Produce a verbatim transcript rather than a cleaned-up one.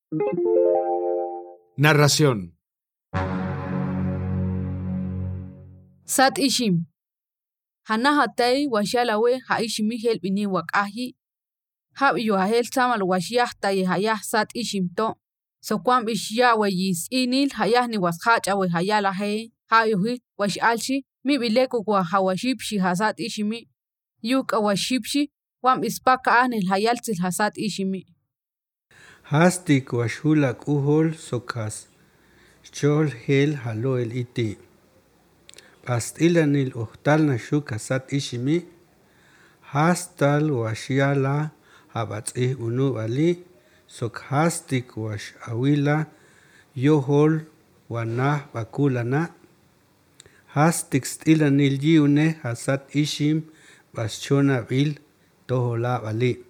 Narración. Sat ishim. Hana hatay washalawe ha ishimi helbini wakahi. Hab yu hel samal washyah tay hayah sat ishim to. So kwam ishya wayis inil hayah ni washacha we hayala he. Ha yuhi wash alshi mi bileku kwa hawashipshi hasat ishimi. Yuk awashipshi wam ispaka anil hayaltil hasat ishimi. Hastik washulak uhol sokas. Chol hel halo el iti. Pastilanil uhtal nashuk hasat ishimi. Hastal washyala habatzi unu ali. Sok hastik wash awila yohol wanah bakulana. Hastik stilanil yiune hasat ishim baschona bil tohola ali.